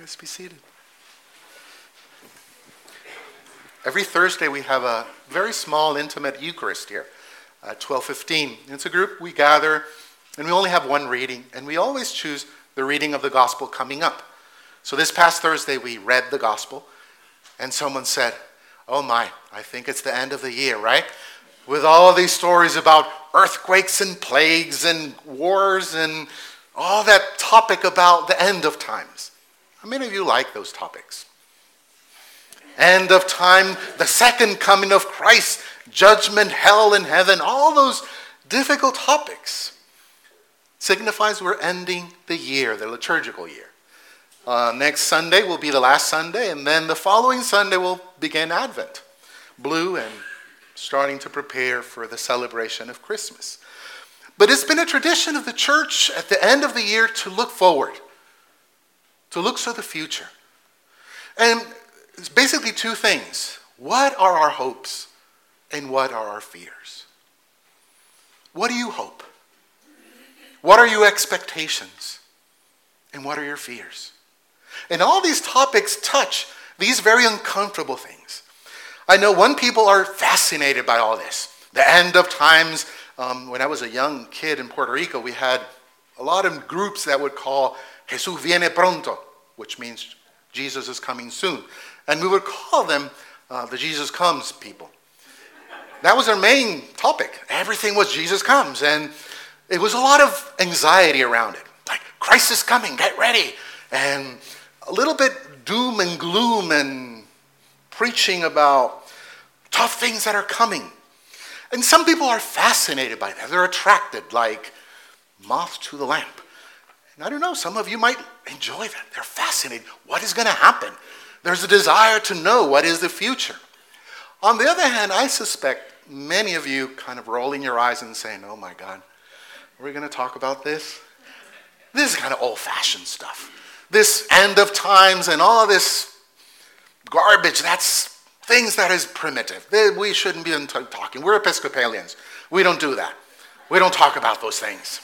Let's be seated. Every Thursday we have a very small, intimate Eucharist here at 12:15. It's a group, we gather, and we only have one reading, and we always choose the reading of the Gospel coming up. So this past Thursday we read the Gospel, and someone said, oh my, I think it's the end of the year, right? With all these stories about earthquakes and plagues and wars and all that topic about the end of times. How many of you like those topics? End of time, the second coming of Christ, judgment, hell and heaven, all those difficult topics signifies we're ending the year, the liturgical year. Next Sunday will be the last Sunday, and then the following Sunday will begin Advent, blue and starting to prepare for the celebration of Christmas. But it's been a tradition of the church at the end of the year to look forward, to look to the future. And it's basically two things. What are our hopes and what are our fears? What do you hope? What are your expectations? And what are your fears? And all these topics touch these very uncomfortable things. I know one people are fascinated by all this. The end of times. When I was a young kid in Puerto Rico, we had a lot of groups that would call Jesús viene pronto, which means Jesus is coming soon. And we would call them the Jesus comes people. That was our main topic. Everything was Jesus comes. And it was a lot of anxiety around it. Like, Christ is coming, get ready. And a little bit doom and gloom and preaching about tough things that are coming. And some people are fascinated by that. They're attracted like moth to the lamp. And I don't know, some of you might enjoy that. They're fascinated. What is going to happen? There's a desire to know what is the future. On the other hand, I suspect many of you kind of rolling your eyes and saying, oh my God, are we going to talk about this? This is kind of old-fashioned stuff. This end of times and all this garbage, that's things that is primitive. We shouldn't be talking. We're Episcopalians. We don't do that. We don't talk about those things.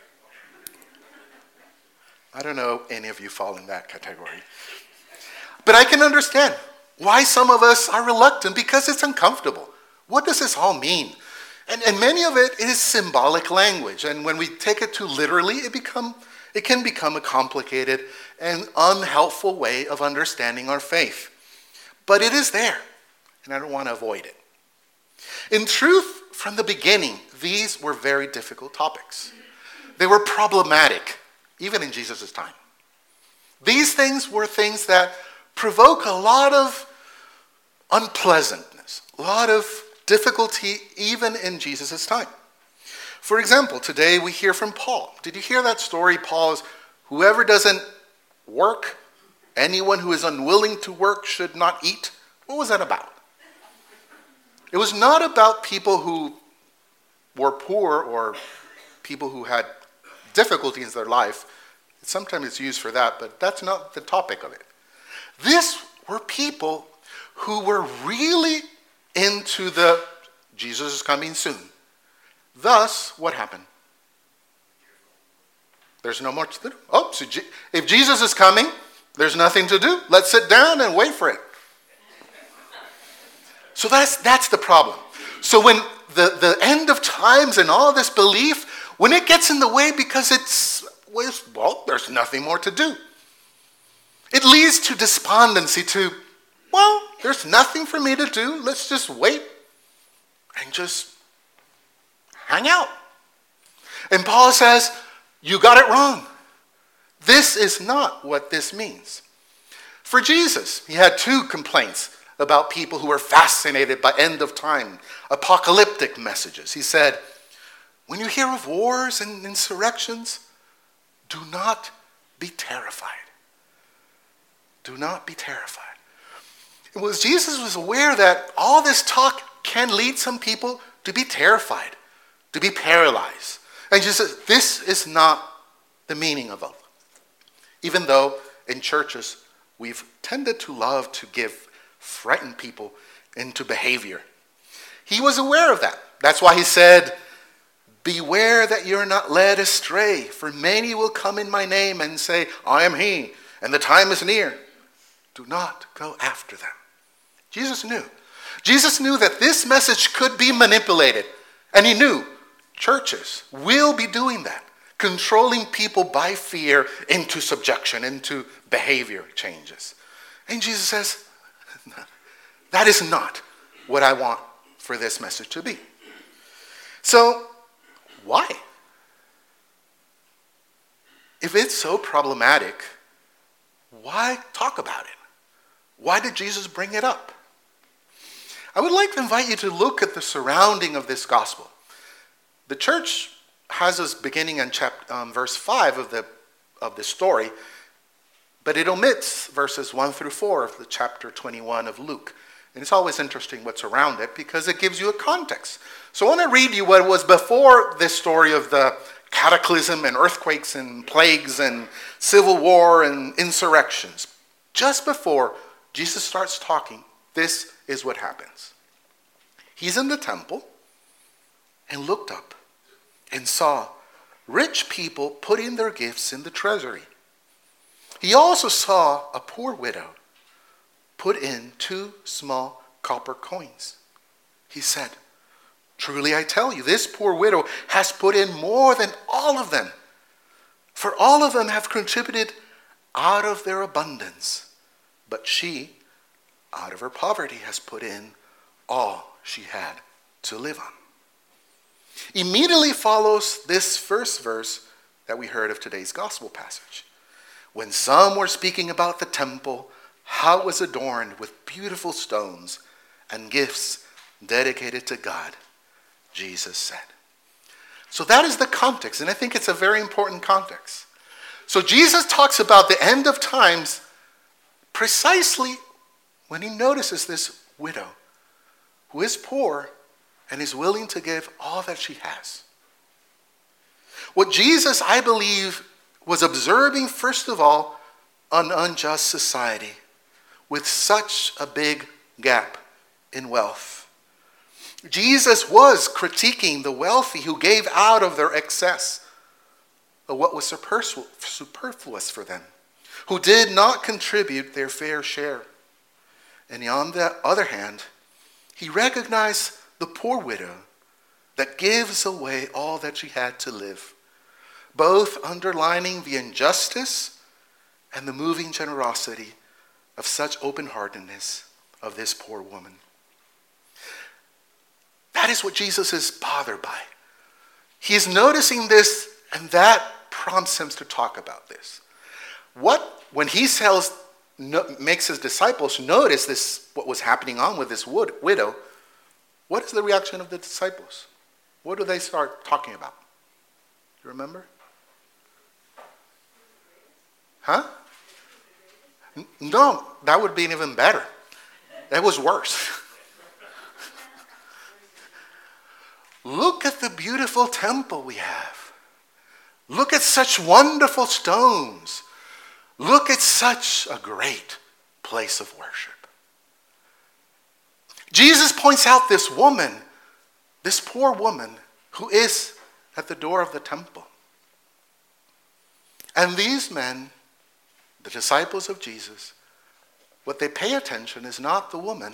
I don't know any of you fall in that category. But I can understand why some of us are reluctant, because it's uncomfortable. What does this all mean? And many of it is symbolic language. And when we take it too literally, it can become a complicated and unhelpful way of understanding our faith. But it is there. And I don't want to avoid it. In truth, from the beginning, these were very difficult topics. They were problematic, even in Jesus' time. These things were things that provoke a lot of unpleasantness, a lot of difficulty, even in Jesus' time. For example, today we hear from Paul. Did you hear that story? Paul's, whoever doesn't work, anyone who is unwilling to work should not eat. What was that about? It was not about people who were poor or people who had difficulties in their life. Sometimes it's used for that, but that's not the topic of it. These were people who were really into the Jesus is coming soon. Thus, what happened? There's no more to do. Oh, so if Jesus is coming, there's nothing to do. Let's sit down and wait for it. So that's the problem. So when the end of times and all this belief, when it gets in the way because there's nothing more to do. It leads to despondency, there's nothing for me to do. Let's just wait and just hang out. And Paul says, you got it wrong. This is not what this means. For Jesus, he had two complaints about people who were fascinated by end of time, apocalyptic messages. He said, when you hear of wars and insurrections, do not be terrified. Do not be terrified. Jesus was aware that all this talk can lead some people to be terrified, to be paralyzed. And Jesus said, this is not the meaning of it. Even though in churches we've tended to love to frighten people into behavior. He was aware of that. That's why he said, beware that you're not led astray, for many will come in my name and say, I am he, and the time is near. Do not go after them. Jesus knew. Jesus knew that this message could be manipulated. And he knew churches will be doing that, controlling people by fear into subjection, into behavior changes. And Jesus says, that is not what I want for this message to be. So, why? If it's so problematic, why talk about it? Why did Jesus bring it up? I would like to invite you to look at the surrounding of this gospel. The church has us beginning in verse 5 of the story, but it omits verses 1 through 4 of the chapter 21 of Luke. And it's always interesting what's around it because it gives you a context. So I want to read you what was before this story of the cataclysm and earthquakes and plagues and civil war and insurrections. Just before Jesus starts talking, this is what happens. He's in the temple and looked up and saw rich people putting their gifts in the treasury. He also saw a poor widow put in 2 small copper coins. He said, "Truly I tell you, this poor widow has put in more than all of them. For all of them have contributed out of their abundance. But she, out of her poverty, has put in all she had to live on." Immediately follows this first verse that we heard of today's gospel passage. When some were speaking about the temple, how it was adorned with beautiful stones and gifts dedicated to God, Jesus said. So that is the context, and I think it's a very important context. So Jesus talks about the end of times precisely when he notices this widow who is poor and is willing to give all that she has. What Jesus, I believe, was observing, first of all, an unjust society with such a big gap in wealth. Jesus was critiquing the wealthy who gave out of their excess of what was superfluous for them, who did not contribute their fair share. And on the other hand, he recognized the poor widow that gives away all that she had to live, both underlining the injustice and the moving generosity of such open-heartedness of this poor woman. That is what Jesus is bothered by. He is noticing this, and that prompts him to talk about this. When he makes his disciples notice this, what was happening on with this widow, what is the reaction of the disciples? What do they start talking about? You remember? Huh? No, that would be even better. That was worse. Look at the beautiful temple we have. Look at such wonderful stones. Look at such a great place of worship. Jesus points out this woman, this poor woman, who is at the door of the temple. And these men, the disciples of Jesus, what they pay attention is not the woman,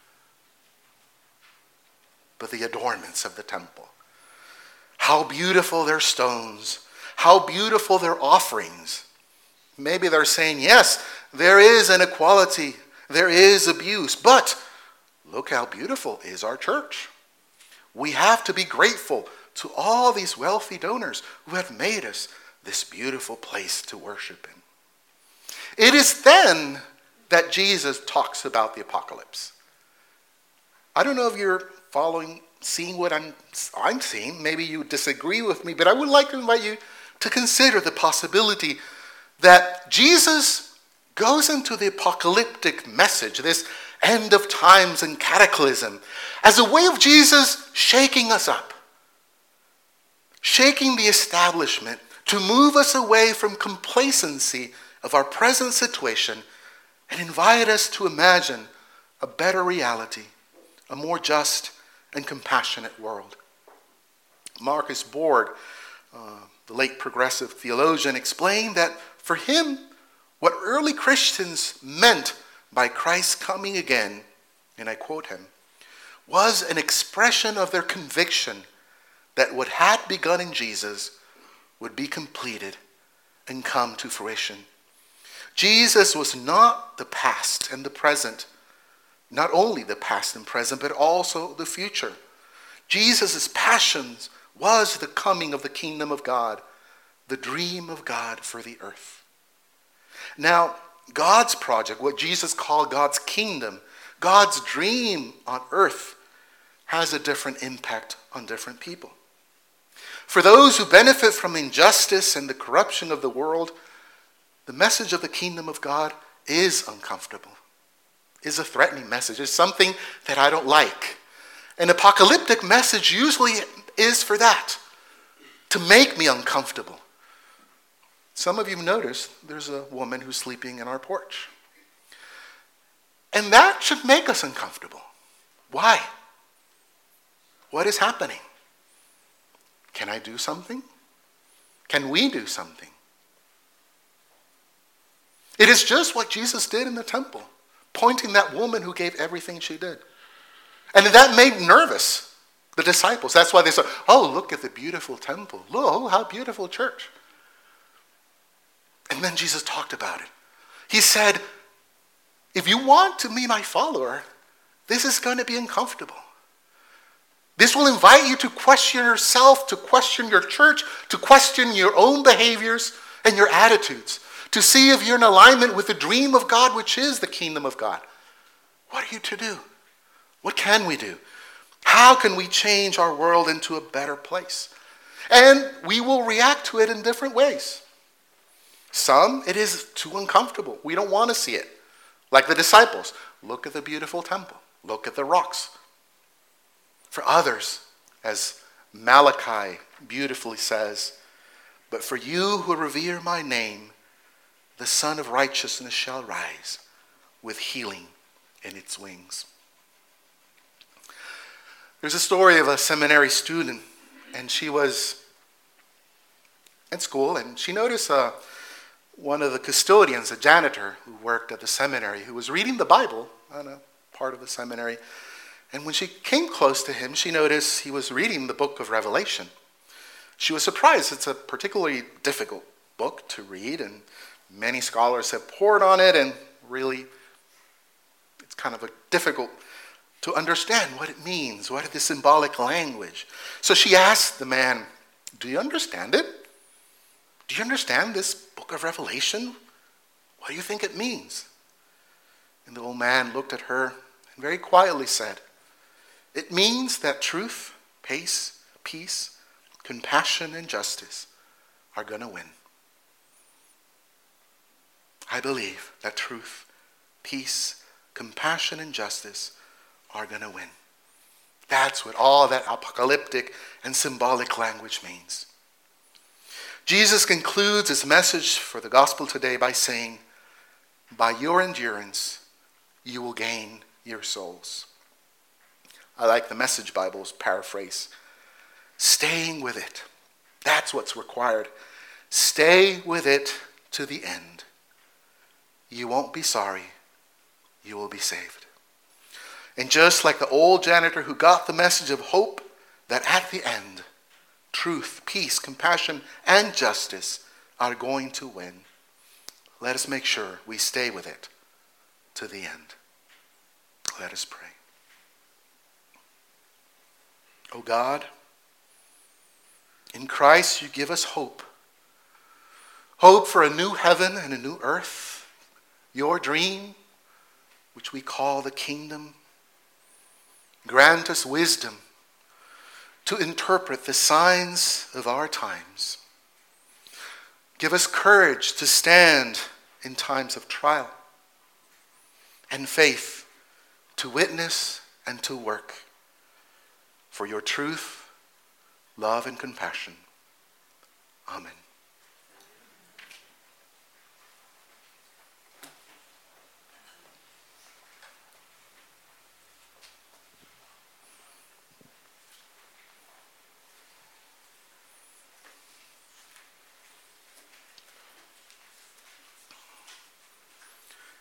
but the adornments of the temple. How beautiful their stones, how beautiful their offerings. Maybe they're saying, yes, there is inequality, there is abuse, but look how beautiful is our church. We have to be grateful to all these wealthy donors who have made us this beautiful place to worship in. It is then that Jesus talks about the apocalypse. I don't know if you're seeing what I'm seeing. Maybe you disagree with me, but I would like to invite you to consider the possibility that Jesus goes into the apocalyptic message, this end of times and cataclysm, as a way of Jesus shaking us up, shaking the establishment to move us away from complacency of our present situation and invite us to imagine a better reality, a more just and compassionate world. Marcus Borg, the late progressive theologian, explained that for him, What early Christians meant by Christ coming again, and I quote him, was an expression of their conviction that what had begun in Jesus would be completed and come to fruition. Jesus was not the past and the present, not only the past and present, but also the future. Jesus' passions was the coming of the kingdom of God, the dream of God for the earth. Now, God's project, what Jesus called God's kingdom, God's dream on earth, has a different impact on different people. For those who benefit from injustice and the corruption of the world, the message of the kingdom of God is uncomfortable, is a threatening message, is something that I don't like. An apocalyptic message usually is for that, to make me uncomfortable. Some of you noticed there's a woman who's sleeping in our porch. And that should make us uncomfortable. Why? What is happening? Can I do something? Can we do something? It is just what Jesus did in the temple, pointing that woman who gave everything she did. And that made nervous the disciples. That's why they said, oh, look at the beautiful temple. Look, how beautiful church. And then Jesus talked about it. He said, if you want to be my follower, this is going to be uncomfortable. This will invite you to question yourself, to question your church, to question your own behaviors and your attitudes, to see if you're in alignment with the dream of God, which is the kingdom of God. What are you to do? What can we do? How can we change our world into a better place? And we will react to it in different ways. Some, it is too uncomfortable. We don't want to see it. Like the disciples, look at the beautiful temple. Look at the rocks. For others, as Malachi beautifully says, but for you who revere my name, the Son of Righteousness shall rise with healing in its wings. There's a story of a seminary student, and she was at school, and she noticed one of the custodians, a janitor who worked at the seminary, who was reading the Bible on a part of the seminary. And when she came close to him, she noticed he was reading the book of Revelation. She was surprised. It's a particularly difficult book to read, and many scholars have poured on it, and really it's kind of difficult to understand what it means, what is the symbolic language. So she asked the man, do you understand it? Do you understand this book of Revelation? What do you think it means? And the old man looked at her and very quietly said, it means that truth, peace, compassion, and justice are going to win. I believe that truth, peace, compassion, and justice are going to win. That's what all that apocalyptic and symbolic language means. Jesus concludes his message for the gospel today by saying, by your endurance, you will gain your souls. I like the Message Bible's paraphrase. Staying with it. That's what's required. Stay with it to the end. You won't be sorry. You will be saved. And just like the old janitor who got the message of hope, that at the end, truth, peace, compassion, and justice are going to win. Let us make sure we stay with it to the end. Let us pray. O God, in Christ you give us hope. Hope for a new heaven and a new earth. Your dream, which we call the kingdom. Grant us wisdom to interpret the signs of our times. Give us courage to stand in times of trial, and faith to witness and to work for your truth, love, and compassion. Amen.